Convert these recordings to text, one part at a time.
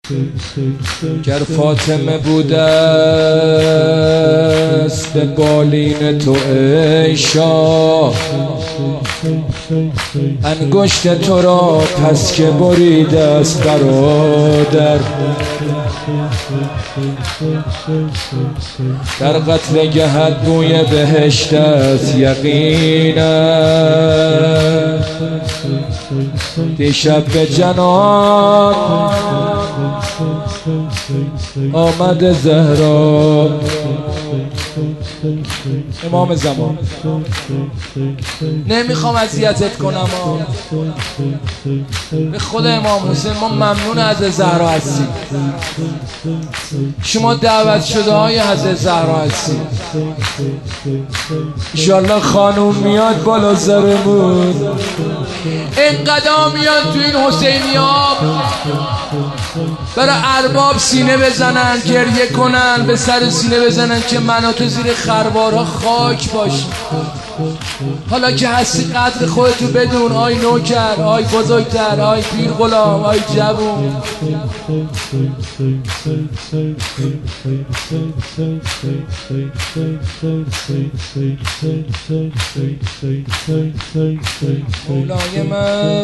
گر فاطمه بوده است به بالین تو ای شاه، انگشت تو را پس که بریده است برادر، در قتل گهت بوی بهشت است یقینا. دیشب به جنان آمد زهرا امام زمان. نمیخوام اذیتت کنم به خود امام حسین، ما ممنون حضرت زهرا هستیم، شما دعوت شده های حضرت زهرا هستیم. انشالله خانوم میاد بالا سرمون، اینقدر میاد تو این حسینی ها برای ارباب سینه بزنن، گریه کنن، به سر سینه بزنن که من تو زیر خروارها خاک باشی. حالا که هستی قدر خودتو بدون، آی نوکر، آی بزرگتر، آی پیر غلام، آی جوون. مولای من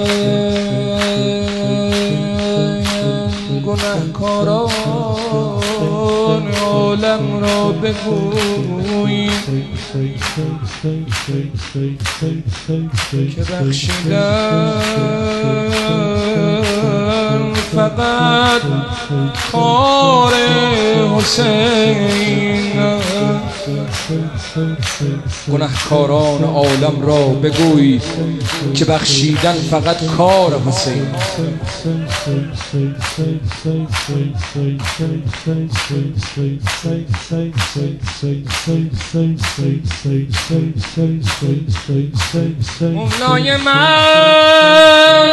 گناهکاران عالم را بگوی که بخشیدن فقط کار حسین. گناهکاران عالم را بگوی که بخشیدن فقط کار حسین. مولای من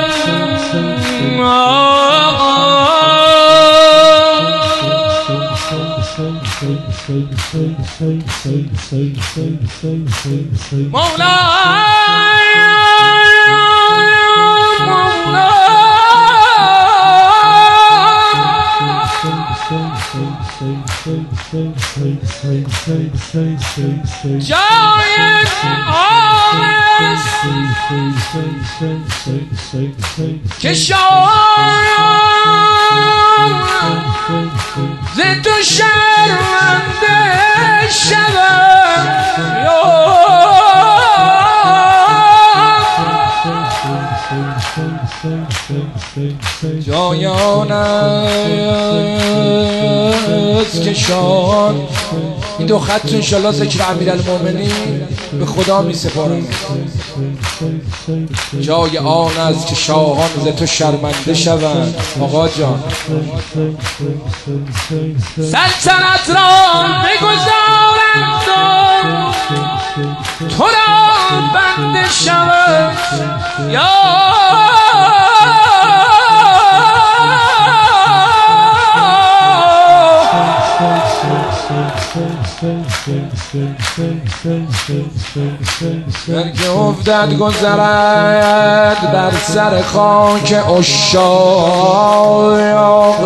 که شاید ز تو شرمنده شدم، جای آن است که شان. این دو خط انشالله ذکر امیرالمومنین به خدا می سپارم. جای آن است که شاهان ز تو شرمنده شوند. آقا جان سلطنت را بگذارند تو را بنده شوند، یا که افتد گذرد بر سر خاک عشاق،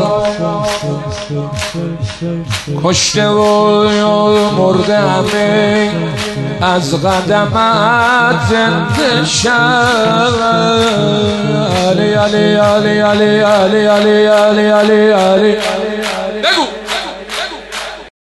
کشته و مرده همه از قدمت زنده شد. علی علی علی علی علی علی علی علی علی. بگو